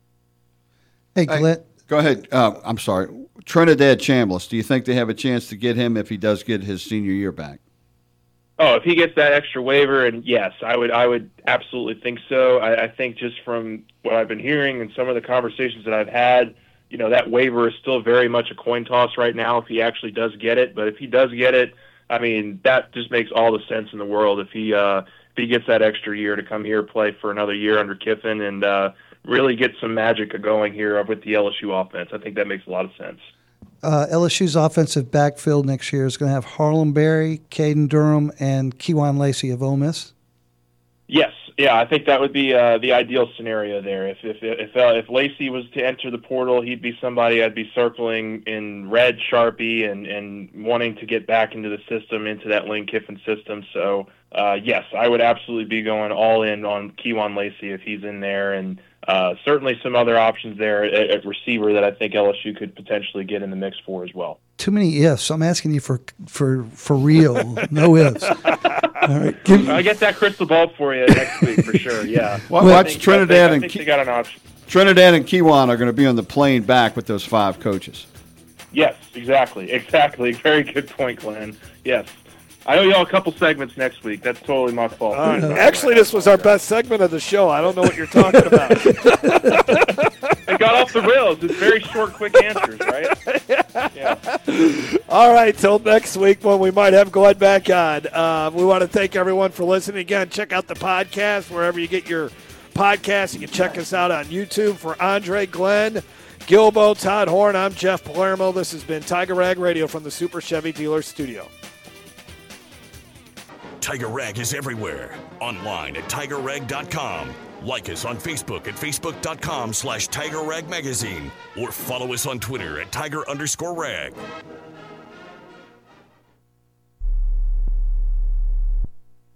Hey, Glenn. Go ahead. I'm sorry. Trinidad Chambliss, do you think they have a chance to get him if he does get his senior year back? Oh, if he gets that extra waiver, and yes, I would absolutely think so. I think just from what I've been hearing and some of the conversations that I've had, that waiver is still very much a coin toss right now if he actually does get it. But if he does get it, I mean, that just makes all the sense in the world if he gets that extra year to come here, play for another year under Kiffin, and really get some magic going here with the LSU offense. I think that makes a lot of sense. LSU's offensive backfield next year is going to have Harlem Berry, Caden Durham, and Kewan Lacey of Ole Miss. Yes, yeah, I think that would be the ideal scenario there. If Lacey was to enter the portal, he'd be somebody I'd be circling in red Sharpie and wanting to get back into the system, into that Lane Kiffin system. So yes, I would absolutely be going all in on Kewan Lacey if he's in there, and certainly some other options there at receiver that I think LSU could potentially get in the mix for as well. Too many ifs. I'm asking you for real, no ifs. All right. I get that crystal ball for you next week for sure. Yeah. Watch Trinidad I think they got an option. Trinidad and Kiwan are going to be on the plane back with those 5 coaches. Yes, exactly. Very good point, Glenn. Yes. I owe y'all a couple segments next week. That's totally my fault. Actually, this was our best segment of the show. I don't know what you're talking about. It got off the rails. It's very short, quick answers, right? Yeah. All right, till next week when we might have Glenn back on. We want to thank everyone for listening. Again, check out the podcast wherever you get your podcasts. You can check us out on YouTube. For Andre, Glenn, Gilbo, Todd Horn, I'm Jeff Palermo. This has been Tiger Rag Radio from the Super Chevy Dealer Studio. Tiger Rag is everywhere. Online at TigerRag.com. Like us on Facebook at Facebook.com/TigerRagMagazine. Or follow us on Twitter at Tiger_Rag.